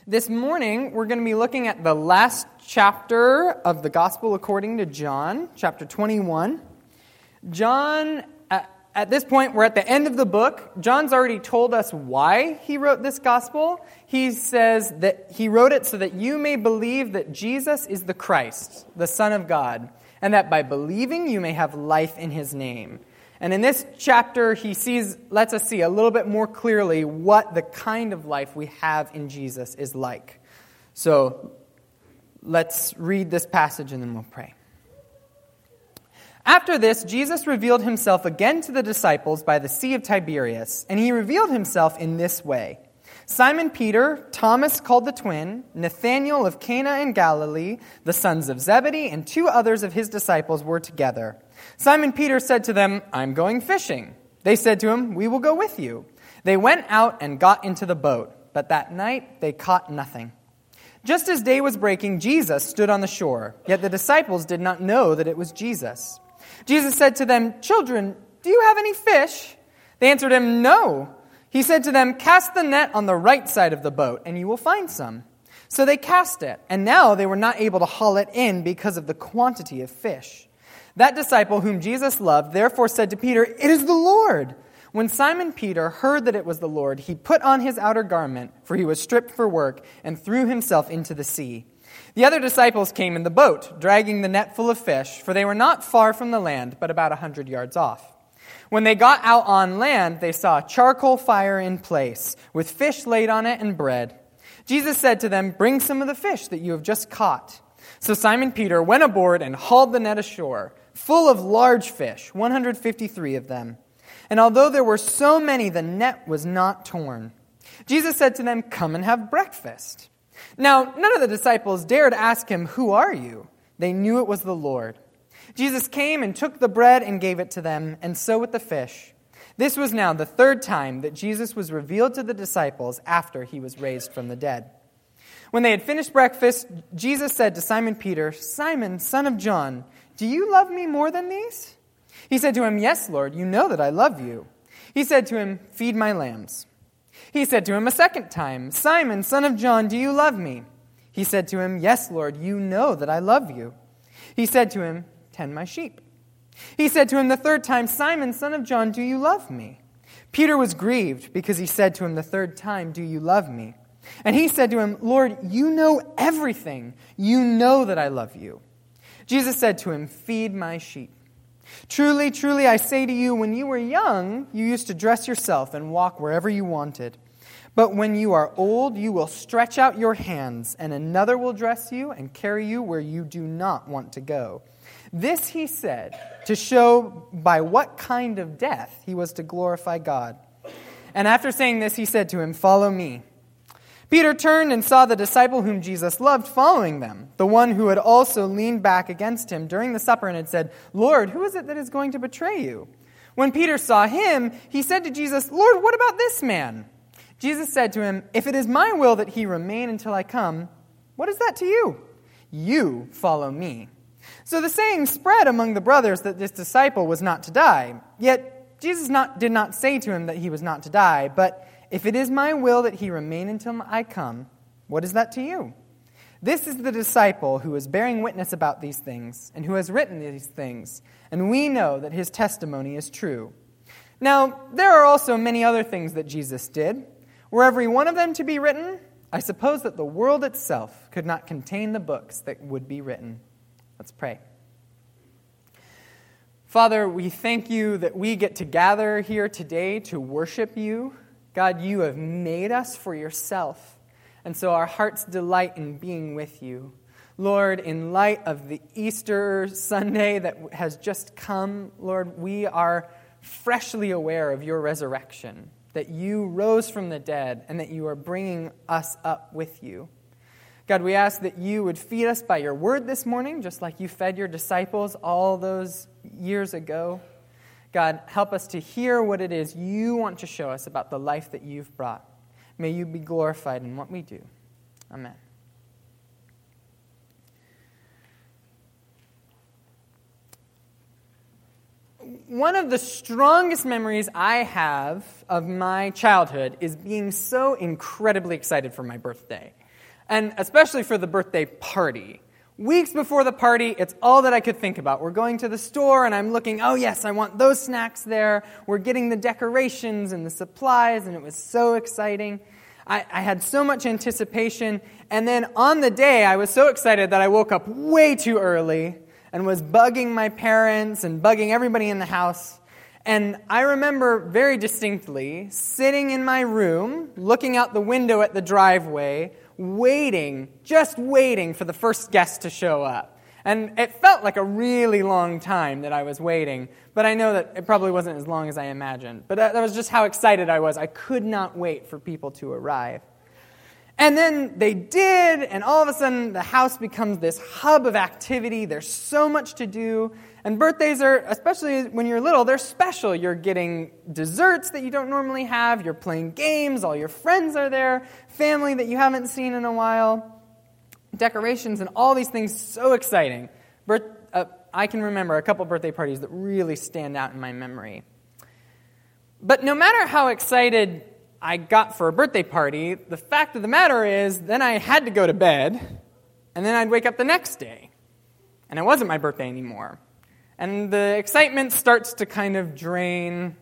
This morning, we're going to be looking at the last chapter of the Gospel according to John, chapter 21. John, at this point, we're at the end of the book. John's already told us why he wrote this Gospel. He says that he wrote it so that you may believe that Jesus is the Christ, the Son of God, and that by believing you may have life in his name. And in this chapter, he lets us see a little bit more clearly what the kind of life we have in Jesus is like. So let's read this passage and then we'll pray. After this, Jesus revealed himself again to the disciples by the Sea of Tiberias, and he revealed himself in this way. Simon Peter, Thomas called the twin, Nathanael of Cana in Galilee, the sons of Zebedee, and two others of his disciples were together. Simon Peter said to them, "I'm going fishing." They said to him, "We will go with you." They went out and got into the boat, but that night they caught nothing. Just as day was breaking, Jesus stood on the shore, yet the disciples did not know that it was Jesus. Jesus said to them, "Children, do you have any fish?" They answered him, "No." He said to them, "Cast the net on the right side of the boat, and you will find some." So they cast it, and now they were not able to haul it in because of the quantity of fish. That disciple whom Jesus loved therefore said to Peter, "It is the Lord." When Simon Peter heard that it was the Lord, he put on his outer garment, for he was stripped for work, and threw himself into the sea. The other disciples came in the boat, dragging the net full of fish, for they were not far from the land, but about 100 yards off. When they got out on land, they saw a charcoal fire in place, with fish laid on it and bread. Jesus said to them, "Bring some of the fish that you have just caught." So Simon Peter went aboard and hauled the net ashore, full of large fish, 153 of them. And although there were so many, the net was not torn. Jesus said to them, "Come and have breakfast." Now, none of the disciples dared ask him, "Who are you?" They knew it was the Lord. Jesus came and took the bread and gave it to them, and so with the fish. This was now the third time that Jesus was revealed to the disciples after he was raised from the dead. When they had finished breakfast, Jesus said to Simon Peter, "Simon, son of John, do you love me more than these?" He said to him, "Yes, Lord, you know that I love you." He said to him, "Feed my lambs." He said to him a second time, "Simon, son of John, do you love me?" He said to him, "Yes, Lord, you know that I love you." He said to him, "Tend my sheep." He said to him the third time, "Simon, son of John, do you love me?" Peter was grieved because he said to him the third time, "Do you love me?" And he said to him, "Lord, you know everything. You know that I love you." Jesus said to him, "Feed my sheep. Truly, truly, I say to you, when you were young, you used to dress yourself and walk wherever you wanted. But when you are old, you will stretch out your hands, and another will dress you and carry you where you do not want to go." This he said to show by what kind of death he was to glorify God. And after saying this, he said to him, "Follow me." Peter turned and saw the disciple whom Jesus loved following them, the one who had also leaned back against him during the supper and had said, "Lord, who is it that is going to betray you?" When Peter saw him, he said to Jesus, "Lord, what about this man?" Jesus said to him, "If it is my will that he remain until I come, what is that to you? You follow me." So the saying spread among the brothers that this disciple was not to die. Yet Jesus did not say to him that he was not to die, but, "If it is my will that he remain until I come, what is that to you?" This is the disciple who is bearing witness about these things and who has written these things, and we know that his testimony is true. Now, there are also many other things that Jesus did. Were every one of them to be written, I suppose that the world itself could not contain the books that would be written. Let's pray. Father, we thank you that we get to gather here today to worship you. God, you have made us for yourself, and so our hearts delight in being with you. Lord, in light of the Easter Sunday that has just come, Lord, we are freshly aware of your resurrection, that you rose from the dead and that you are bringing us up with you. God, we ask that you would feed us by your word this morning, just like you fed your disciples all those years ago. God, help us to hear what it is you want to show us about the life that you've brought. May you be glorified in what we do. Amen. One of the strongest memories I have of my childhood is being so incredibly excited for my birthday, and especially for the birthday party. Weeks before the party, it's all that I could think about. We're going to the store, and I'm looking, oh yes, I want those snacks there. We're getting the decorations and the supplies, and it was so exciting. I had so much anticipation, and then on the day, I was so excited that I woke up way too early and was bugging my parents and bugging everybody in the house. And I remember very distinctly sitting in my room, looking out the window at the driveway, just waiting for the first guest to show up. And it felt like a really long time that I was waiting, but I know that it probably wasn't as long as I imagined. But that was just how excited I was. I could not wait for people to arrive. And then they did, and all of a sudden the house becomes this hub of activity. There's so much to do. And birthdays are, especially when you're little, they're special. You're getting desserts that you don't normally have. You're playing games. All your friends are there. Family that you haven't seen in a while. Decorations and all these things, so exciting. I can remember a couple birthday parties that really stand out in my memory. But no matter how excited I got for a birthday party, the fact of the matter is then I had to go to bed, and then I'd wake up the next day, and it wasn't my birthday anymore. And the excitement started to kind of drain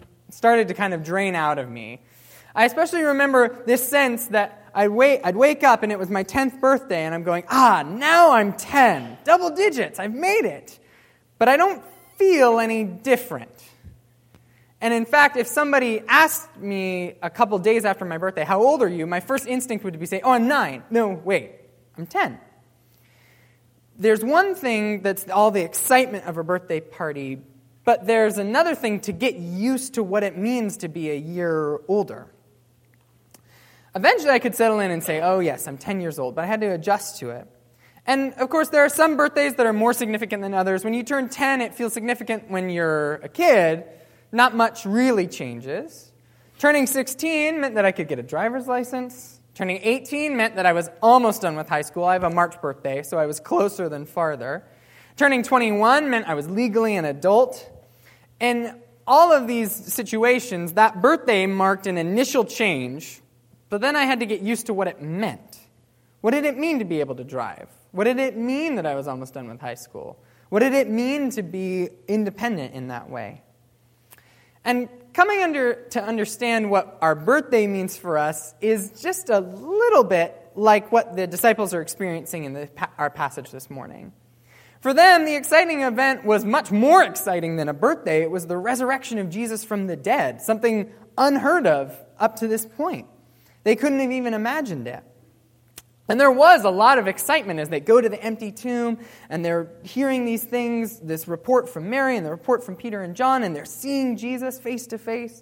out of me. I especially remember this sense that I'd wake up and it was my 10th birthday, and I'm going, now I'm 10. Double digits, I've made it. But I don't feel any different. And in fact, if somebody asked me a couple days after my birthday, how old are you? My first instinct would be say, I'm 9. No, wait, I'm 10. There's one thing that's all the excitement of a birthday party, but there's another thing to get used to what it means to be a year older. Eventually I could settle in and say, oh yes, I'm 10 years old, but I had to adjust to it. And of course, there are some birthdays that are more significant than others. When you turn 10, it feels significant when you're a kid. Not much really changes. Turning 16 meant that I could get a driver's license. Turning 18 meant that I was almost done with high school. I have a March birthday, so I was closer than farther. Turning 21 meant I was legally an adult. In all of these situations, that birthday marked an initial change, but then I had to get used to what it meant. What did it mean to be able to drive? What did it mean that I was almost done with high school? What did it mean to be independent in that way? And coming to understand what our birthday means for us is just a little bit like what the disciples are experiencing in our passage this morning. For them, the exciting event was much more exciting than a birthday. It was the resurrection of Jesus from the dead, something unheard of up to this point. They couldn't have even imagined it. And there was a lot of excitement as they go to the empty tomb, and they're hearing these things, this report from Mary and the report from Peter and John, and they're seeing Jesus face to face.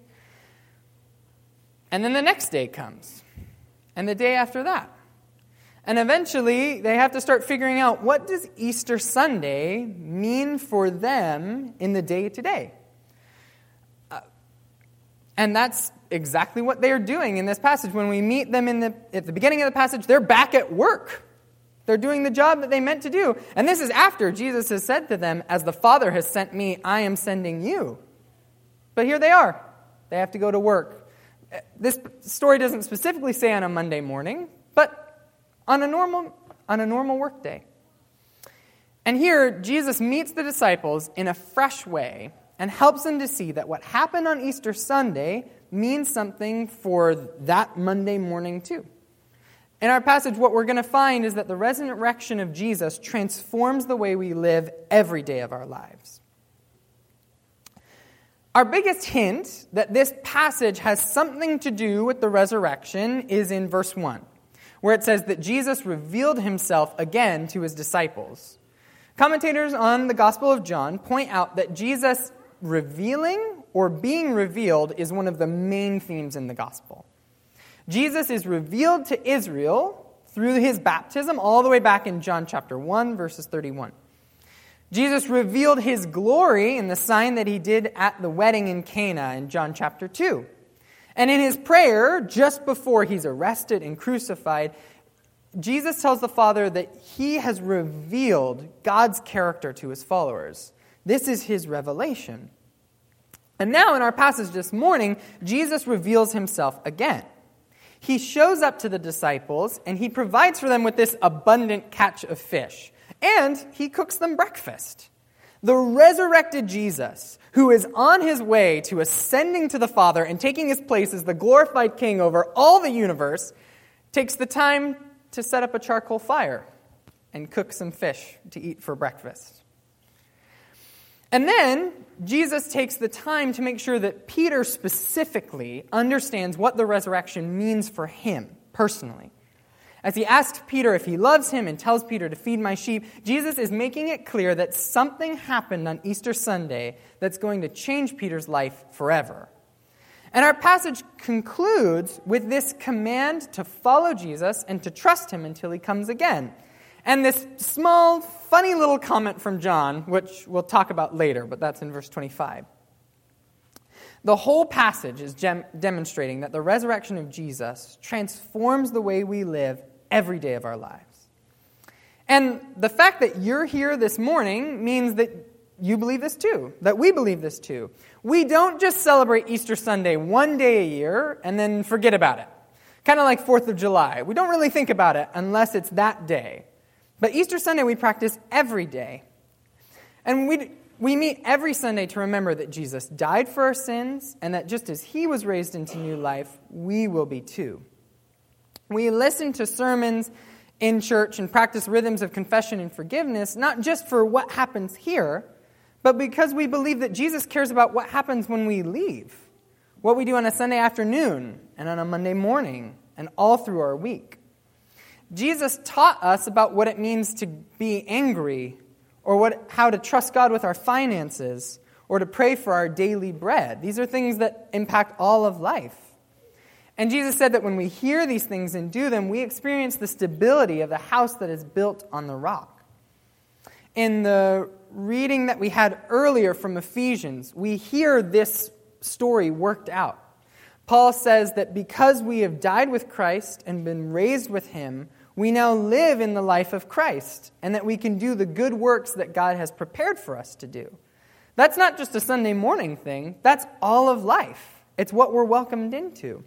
And then the next day comes, and the day after that. And eventually, they have to start figuring out, what does Easter Sunday mean for them in the day to day? And that's exactly what they are doing in this passage. When we meet them at the beginning of the passage, they're back at work. They're doing the job that they meant to do. And this is after Jesus has said to them, as the Father has sent me, I am sending you. But here they are. They have to go to work. This story doesn't specifically say on a Monday morning, but on a normal work day. And here, Jesus meets the disciples in a fresh way and helps them to see that what happened on Easter Sunday means something for that Monday morning too. In our passage, what we're going to find is that the resurrection of Jesus transforms the way we live every day of our lives. Our biggest hint that this passage has something to do with the resurrection is in verse 1, where it says that Jesus revealed himself again to his disciples. Commentators on the Gospel of John point out that Jesus revealing or being revealed is one of the main themes in the gospel. Jesus is revealed to Israel through his baptism all the way back in John chapter 1, verses 31. Jesus revealed his glory in the sign that he did at the wedding in Cana in John chapter 2. And in his prayer, just before he's arrested and crucified, Jesus tells the Father that he has revealed God's character to his followers. This is his revelation. And now in our passage this morning, Jesus reveals himself again. He shows up to the disciples, and he provides for them with this abundant catch of fish. And he cooks them breakfast. The resurrected Jesus, who is on his way to ascending to the Father and taking his place as the glorified King over all the universe, takes the time to set up a charcoal fire and cook some fish to eat for breakfast. And then Jesus takes the time to make sure that Peter specifically understands what the resurrection means for him personally. As he asks Peter if he loves him and tells Peter to feed my sheep, Jesus is making it clear that something happened on Easter Sunday that's going to change Peter's life forever. And our passage concludes with this command to follow Jesus and to trust him until he comes again. And this small, funny little comment from John, which we'll talk about later, but that's in verse 25. The whole passage is demonstrating that the resurrection of Jesus transforms the way we live every day of our lives. And the fact that you're here this morning means that you believe this too, that we believe this too. We don't just celebrate Easter Sunday one day a year and then forget about it. Kind of like 4th of July. We don't really think about it unless it's that day. But Easter Sunday we practice every day. And we meet every Sunday to remember that Jesus died for our sins and that just as he was raised into new life, we will be too. We listen to sermons in church and practice rhythms of confession and forgiveness, not just for what happens here, but because we believe that Jesus cares about what happens when we leave, what we do on a Sunday afternoon and on a Monday morning and all through our week. Jesus taught us about what it means to be angry, or how to trust God with our finances, or to pray for our daily bread. These are things that impact all of life. And Jesus said that when we hear these things and do them, we experience the stability of the house that is built on the rock. In the reading that we had earlier from Ephesians, we hear this story worked out. Paul says that because we have died with Christ and been raised with him, we now live in the life of Christ, and that we can do the good works that God has prepared for us to do. That's not just a Sunday morning thing, that's all of life. It's what we're welcomed into.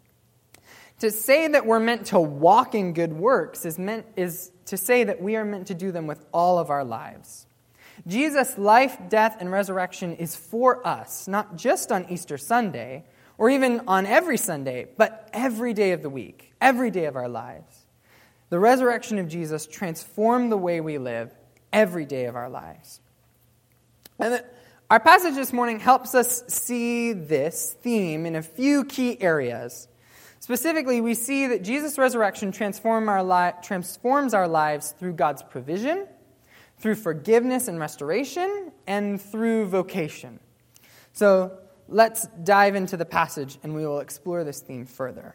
To say that we're meant to walk in good works is to say that we are meant to do them with all of our lives. Jesus' life, death, and resurrection is for us, not just on Easter Sunday, or even on every Sunday, but every day of the week, every day of our lives. The resurrection of Jesus transformed the way we live every day of our lives. And our passage this morning helps us see this theme in a few key areas. Specifically, we see that Jesus' resurrection transforms our lives through God's provision, through forgiveness and restoration, and through vocation. So let's dive into the passage and we will explore this theme further.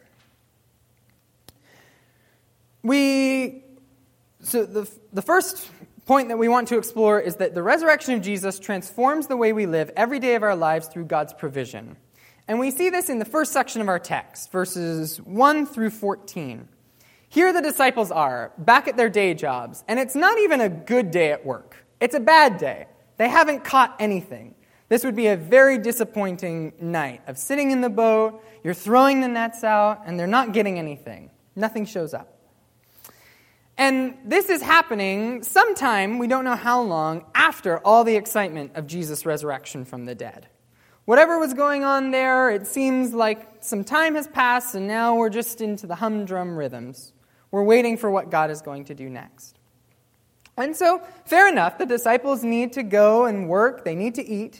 So the first point that we want to explore is that the resurrection of Jesus transforms the way we live every day of our lives through God's provision. And we see this in the first section of our text, verses 1 through 14. Here the disciples are, back at their day jobs, and it's not even a good day at work. It's a bad day. They haven't caught anything. This would be a very disappointing night of sitting in the boat, you're throwing the nets out, and they're not getting anything. Nothing shows up. And this is happening sometime, we don't know how long, after all the excitement of Jesus' resurrection from the dead. Whatever was going on there, it seems like some time has passed, and now we're just into the humdrum rhythms. We're waiting for what God is going to do next. And so, fair enough, the disciples need to go and work, they need to eat.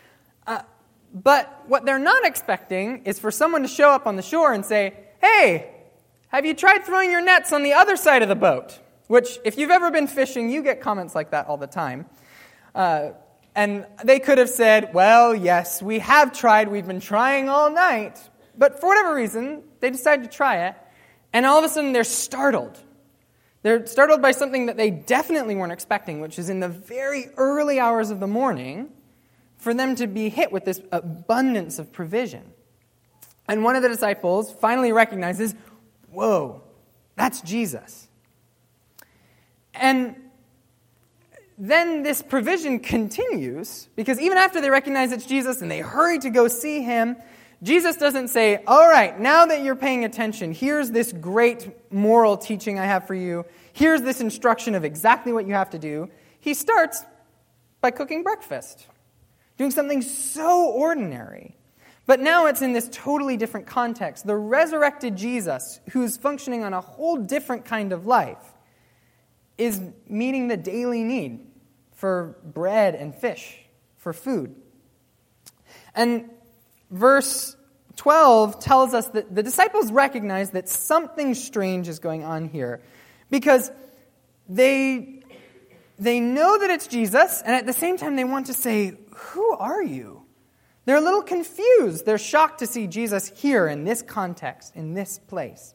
But what they're not expecting is for someone to show up on the shore and say, "Hey, have you tried throwing your nets on the other side of the boat?" Which, if you've ever been fishing, you get comments like that all the time. And they could have said, "Well, yes, we have tried. We've been trying all night." But for whatever reason, they decide to try it. And all of a sudden, they're startled. They're startled by something that they definitely weren't expecting, which is in the very early hours of the morning, for them to be hit with this abundance of provision. And one of the disciples finally recognizes, "Whoa, that's Jesus." And then this provision continues, because even after they recognize it's Jesus and they hurry to go see him, Jesus doesn't say, all right, now that you're paying attention, here's this great moral teaching I have for you. Here's this instruction of exactly what you have to do. He starts by cooking breakfast, doing something so ordinary. But now it's in this totally different context. The resurrected Jesus, who's functioning on a whole different kind of life, is meeting the daily need for bread and fish, for food. And verse 12 tells us that the disciples recognize that something strange is going on here, because they know that it's Jesus, and at the same time they want to say, who are you? They're a little confused. They're shocked to see Jesus here in this context, in this place.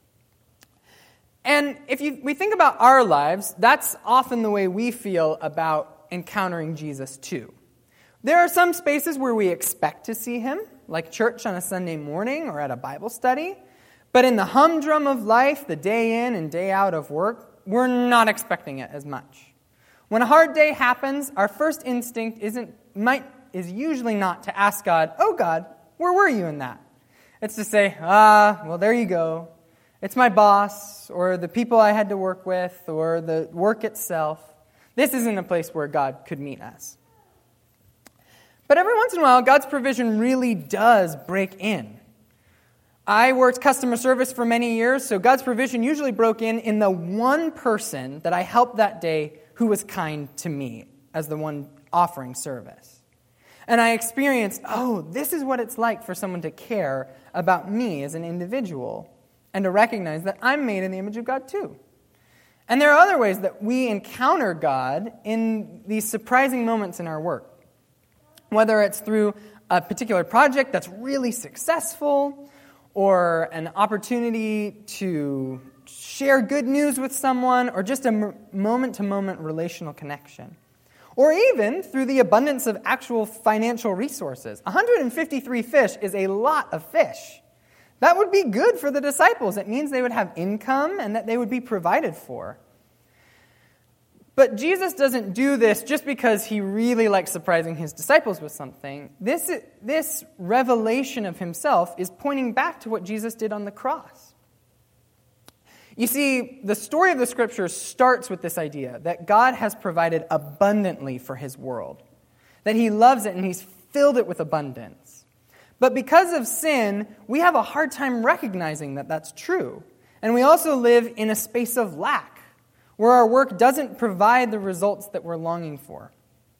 And if we think about our lives, that's often the way we feel about encountering Jesus too. There are some spaces where we expect to see him, like church on a Sunday morning or at a Bible study. But in the humdrum of life, the day in and day out of work, we're not expecting it as much. When a hard day happens, our first instinct is usually not to ask God, oh God, where were you in that? It's to say, well, there you go. It's my boss, or the people I had to work with, or the work itself. This isn't a place where God could meet us. But every once in a while, God's provision really does break in. I worked customer service for many years, so God's provision usually broke in the one person that I helped that day who was kind to me as the one offering service. And I experienced, this is what it's like for someone to care about me as an individual, and to recognize that I'm made in the image of God too. And there are other ways that we encounter God in these surprising moments in our work. Whether it's through a particular project that's really successful, or an opportunity to share good news with someone, or just a moment-to-moment relational connection. Or even through the abundance of actual financial resources. 153 fish is a lot of fish. That would be good for the disciples. It means they would have income and that they would be provided for. But Jesus doesn't do this just because he really likes surprising his disciples with something. This revelation of himself is pointing back to what Jesus did on the cross. You see, the story of the Scriptures starts with this idea that God has provided abundantly for his world, that he loves it and he's filled it with abundance. But because of sin, we have a hard time recognizing that that's true. And we also live in a space of lack, where our work doesn't provide the results that we're longing for.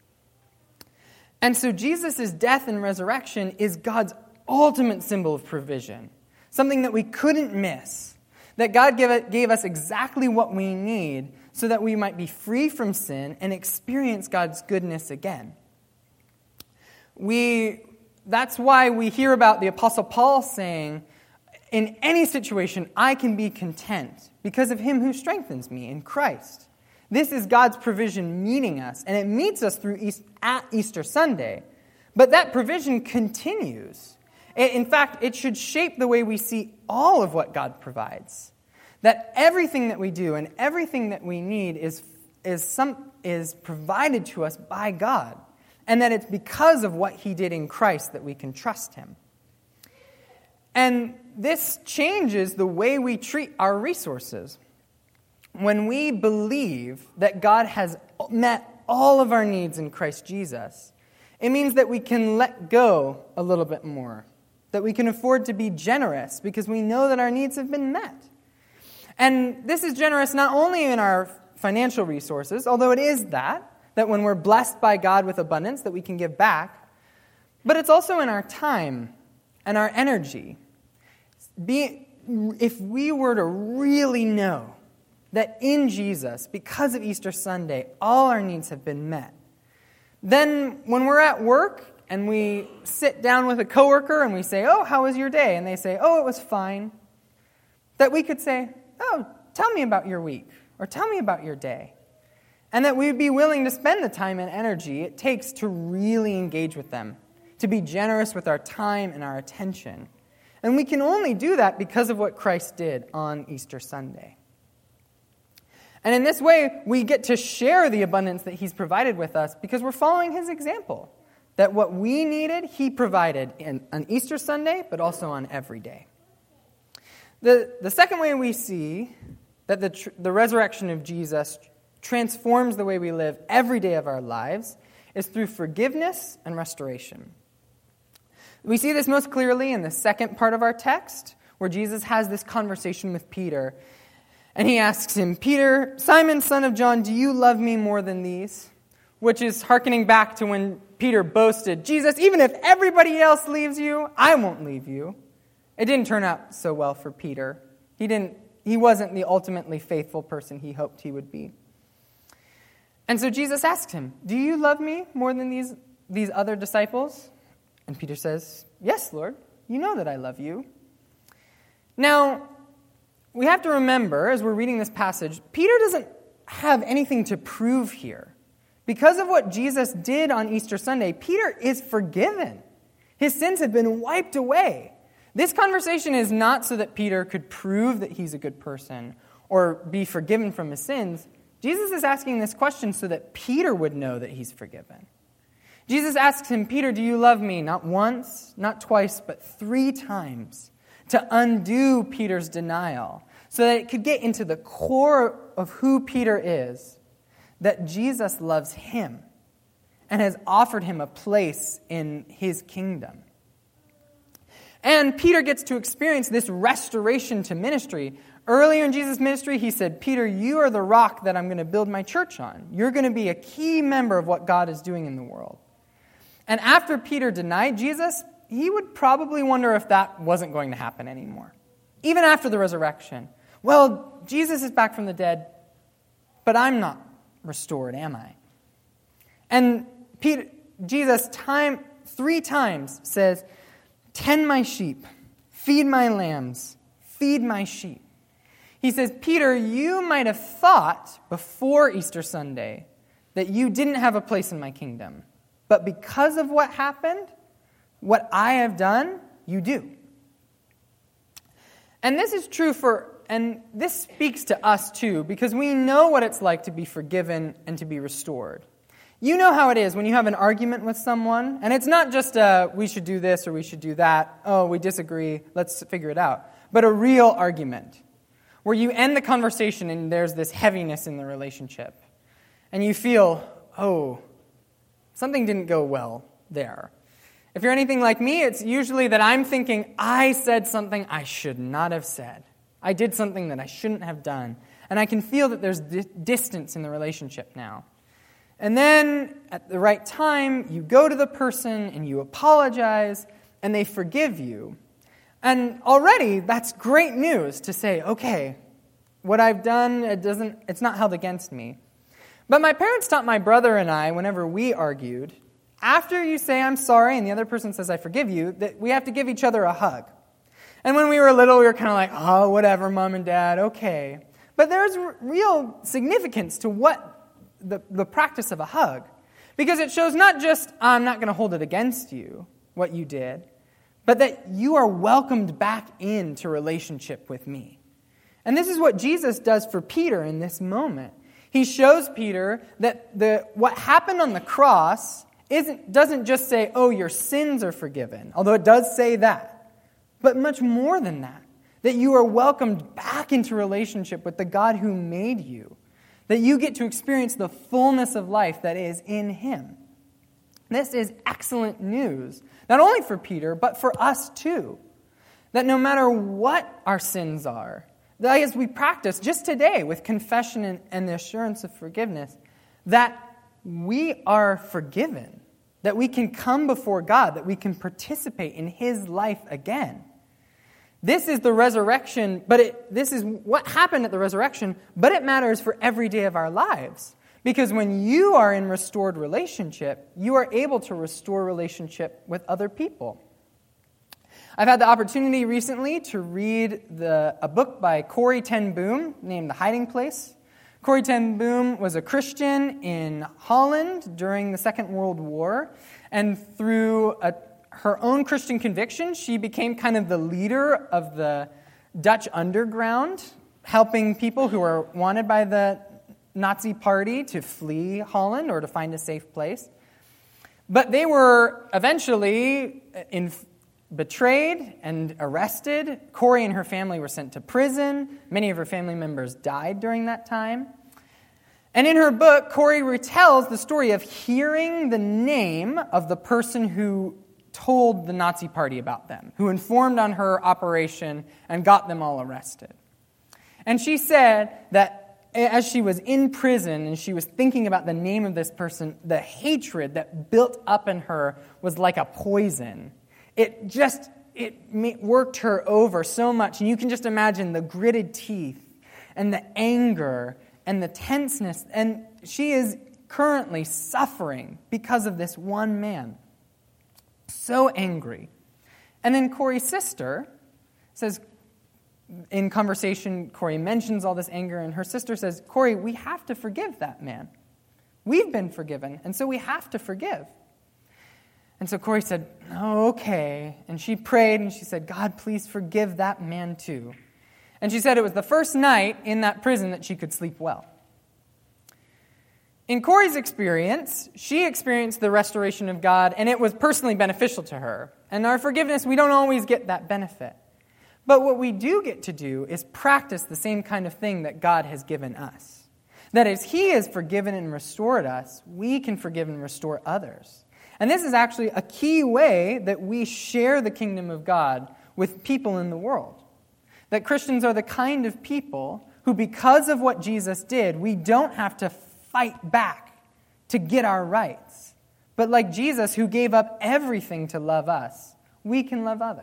And so Jesus' death and resurrection is God's ultimate symbol of provision, something that we couldn't miss, that God gave us exactly what we need so that we might be free from sin and experience God's goodness again. That's why we hear about the Apostle Paul saying, in any situation, I can be content because of him who strengthens me in Christ. This is God's provision meeting us, and it meets us at Easter Sunday. But that provision continues. In fact, it should shape the way we see all of what God provides. That everything that we do and everything that we need is provided to us by God. And that it's because of what he did in Christ that we can trust him. And this changes the way we treat our resources. When we believe that God has met all of our needs in Christ Jesus, it means that we can let go a little bit more, that we can afford to be generous because we know that our needs have been met. And this is generous not only in our financial resources, although it is that when we're blessed by God with abundance, that we can give back, but it's also in our time and our energy. If we were to really know that in Jesus, because of Easter Sunday, all our needs have been met, then when we're at work and we sit down with a coworker and we say, how was your day? And they say, it was fine. That we could say, tell me about your week, or tell me about your day. And that we'd be willing to spend the time and energy it takes to really engage with them, to be generous with our time and our attention. And we can only do that because of what Christ did on Easter Sunday. And in this way, we get to share the abundance that he's provided with us because we're following his example. That what we needed, he provided on Easter Sunday, but also on every day. The second way we see that the resurrection of Jesus transforms the way we live every day of our lives is through forgiveness and restoration. We see this most clearly in the second part of our text, where Jesus has this conversation with Peter. And he asks him, Peter, Simon, son of John, do you love me more than these? Which is hearkening back to when Peter boasted, Jesus, even if everybody else leaves you, I won't leave you. It didn't turn out so well for Peter. He wasn't the ultimately faithful person he hoped he would be. And so Jesus asks him, do you love me more than these other disciples? And Peter says, yes, Lord, you know that I love you. Now, we have to remember, as we're reading this passage, Peter doesn't have anything to prove here. Because of what Jesus did on Easter Sunday, Peter is forgiven. His sins have been wiped away. This conversation is not so that Peter could prove that he's a good person or be forgiven from his sins. Jesus is asking this question so that Peter would know that he's forgiven. Jesus asks him, Peter, do you love me? Not once, not twice, but 3 times to undo Peter's denial so that it could get into the core of who Peter is, that Jesus loves him and has offered him a place in his kingdom. And Peter gets to experience this restoration to ministry. Earlier in Jesus' ministry, he said, Peter, you are the rock that I'm going to build my church on. You're going to be a key member of what God is doing in the world. And after Peter denied Jesus, he would probably wonder if that wasn't going to happen anymore. Even after the resurrection. Well, Jesus is back from the dead, but I'm not restored, am I? And Jesus 3 times says, tend my sheep, feed my lambs, feed my sheep. He says, Peter, you might have thought before Easter Sunday that you didn't have a place in my kingdom. But because of what happened, what I have done, you do. And this is true and this speaks to us too, because we know what it's like to be forgiven and to be restored. You know how it is when you have an argument with someone, and it's not just we should do this or we should do that, oh, we disagree, let's figure it out, but a real argument where you end the conversation and there's this heaviness in the relationship, and you feel, oh, something didn't go well there. If you're anything like me, it's usually that I'm thinking, I said something I should not have said. I did something that I shouldn't have done. And I can feel that there's distance in the relationship now. And then, at the right time, you go to the person and you apologize, and they forgive you. And already, that's great news to say, okay, what I've done, it's not held against me. But my parents taught my brother and I, whenever we argued, after you say, I'm sorry, and the other person says, I forgive you, that we have to give each other a hug. And when we were little, we were kind of like, oh, whatever, Mom and Dad, okay. But there's real significance to what the practice of a hug. Because it shows not just, I'm not going to hold it against you, what you did, but that you are welcomed back into relationship with me. And this is what Jesus does for Peter in this moment. He shows Peter that what happened on the cross doesn't just say, oh, your sins are forgiven, although it does say that. But much more than that you are welcomed back into relationship with the God who made you, that you get to experience the fullness of life that is in him. This is excellent news, not only for Peter, but for us too, that no matter what our sins are, that as we practice just today with confession and the assurance of forgiveness, that we are forgiven, that we can come before God, that we can participate in his life again. This is the resurrection, this is what happened at the resurrection, but it matters for every day of our lives. Because when you are in restored relationship, you are able to restore relationship with other people. I've had the opportunity recently to read a book by Corrie ten Boom named The Hiding Place. Corrie ten Boom was a Christian in Holland during the Second World War, and through her own Christian conviction, she became kind of the leader of the Dutch underground, helping people who were wanted by the Nazi party to flee Holland or to find a safe place. But they were eventually betrayed and arrested. Corrie and her family were sent to prison. Many of her family members died during that time. And in her book, Corrie retells the story of hearing the name of the person who told the Nazi party about them, who informed on her operation and got them all arrested. And she said that as she was in prison and she was thinking about the name of this person, the hatred that built up in her was like a poison. It worked her over so much. And you can just imagine the gritted teeth and the anger and the tenseness. And she is currently suffering because of this one man. So angry. And then Corrie's sister says, in conversation, Corrie mentions all this anger, and her sister says, Corrie, we have to forgive that man. We've been forgiven, and so we have to forgive. And so Corrie said, oh, okay. And she prayed, and she said, God, please forgive that man too. And she said it was the first night in that prison that she could sleep well. In Corrie's experience, she experienced the restoration of God, and it was personally beneficial to her. And our forgiveness, we don't always get that benefit. But what we do get to do is practice the same kind of thing that God has given us. That as He has forgiven and restored us, we can forgive and restore others. And this is actually a key way that we share the kingdom of God with people in the world. That Christians are the kind of people who, because of what Jesus did, we don't have to fight back to get our rights. But like Jesus, who gave up everything to love us, we can love others.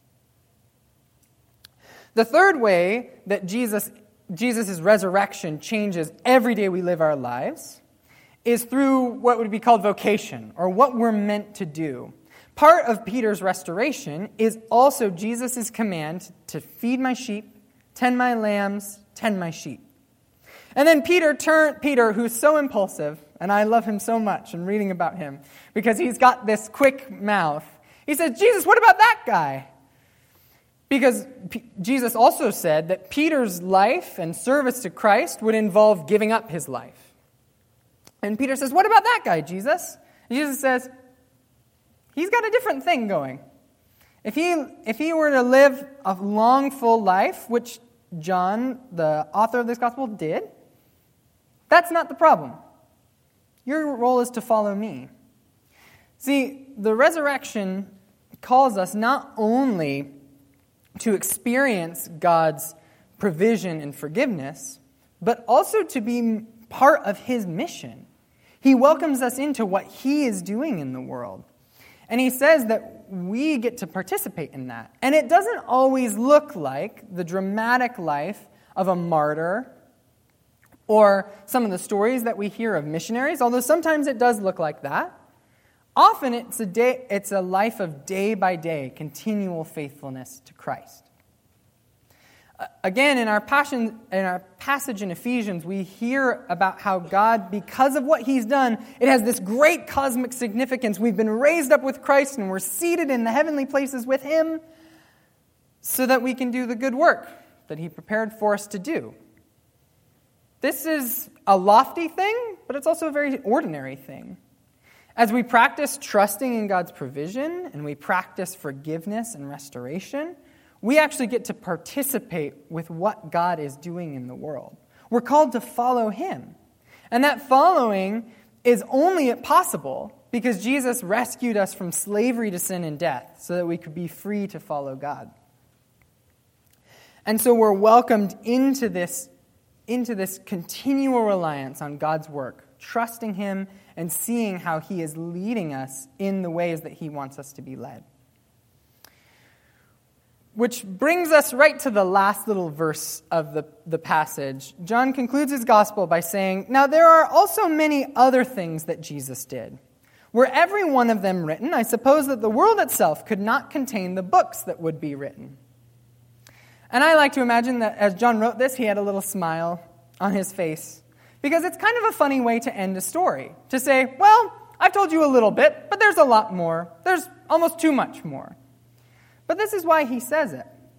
The third way that Jesus' resurrection changes every day we live our lives is through what would be called vocation, or what we're meant to do. Part of Peter's restoration is also Jesus' command to feed my sheep, tend my lambs, tend my sheep. And then Peter, who's so impulsive, and I love him so much in reading about him, because he's got this quick mouth, he says, Jesus, what about that guy? Because Jesus also said that Peter's life and service to Christ would involve giving up his life. And Peter says, what about that guy, Jesus? And Jesus says, he's got a different thing going. If he were to live a long, full life, which John, the author of this gospel, did, that's not the problem. Your role is to follow me. See, the resurrection calls us not only to experience God's provision and forgiveness, but also to be part of His mission. He welcomes us into what He is doing in the world. And He says that we get to participate in that. And it doesn't always look like the dramatic life of a martyr or some of the stories that we hear of missionaries, although sometimes it does look like that. Often it's a life of day-by-day continual faithfulness to Christ. Again, in our passage in Ephesians, we hear about how God, because of what He's done, it has this great cosmic significance. We've been raised up with Christ and we're seated in the heavenly places with Him so that we can do the good work that He prepared for us to do. This is a lofty thing, but it's also a very ordinary thing. As we practice trusting in God's provision and we practice forgiveness and restoration, we actually get to participate with what God is doing in the world. We're called to follow Him. And that following is only possible because Jesus rescued us from slavery to sin and death so that we could be free to follow God. And so we're welcomed into this continual reliance on God's work, trusting Him and seeing how He is leading us in the ways that He wants us to be led. Which brings us right to the last little verse of the passage. John concludes his gospel by saying, now there are also many other things that Jesus did. Were every one of them written, I suppose that the world itself could not contain the books that would be written. And I like to imagine that as John wrote this, he had a little smile on his face. Because it's kind of a funny way to end a story. To say, well, I've told you a little bit, but there's a lot more. There's almost too much more. But this is why he says it.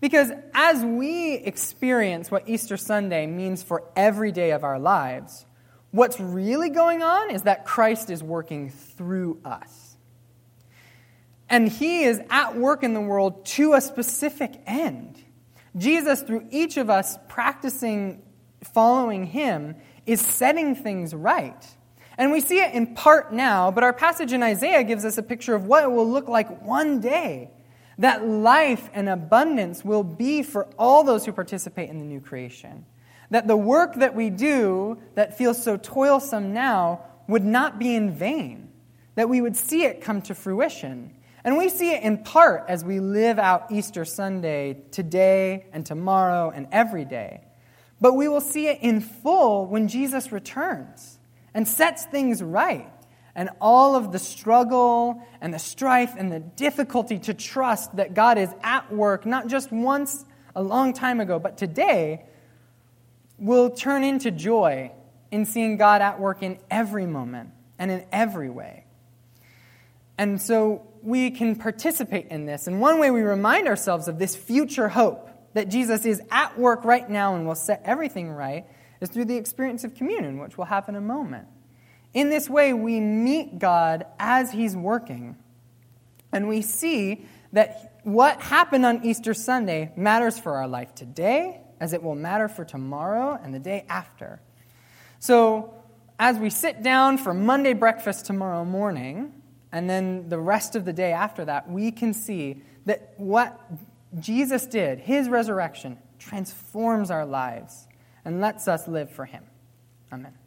Because as we experience what Easter Sunday means for every day of our lives, what's really going on is that Christ is working through us. And he is at work in the world to a specific end. Jesus, through each of us practicing following him, is setting things right. And we see it in part now, but our passage in Isaiah gives us a picture of what it will look like one day. That life and abundance will be for all those who participate in the new creation. That the work that we do that feels so toilsome now would not be in vain. That we would see it come to fruition. And we see it in part as we live out Easter Sunday today and tomorrow and every day. But we will see it in full when Jesus returns and sets things right. And all of the struggle and the strife and the difficulty to trust that God is at work, not just once a long time ago, but today, will turn into joy in seeing God at work in every moment and in every way. And so we can participate in this. And one way we remind ourselves of this future hope that Jesus is at work right now and will set everything right is through the experience of communion, which we'll have in a moment. In this way, we meet God as he's working. And we see that what happened on Easter Sunday matters for our life today, as it will matter for tomorrow and the day after. So, as we sit down for Monday breakfast tomorrow morning, and then the rest of the day after that, we can see that what Jesus did, his resurrection, transforms our lives and lets us live for him. Amen.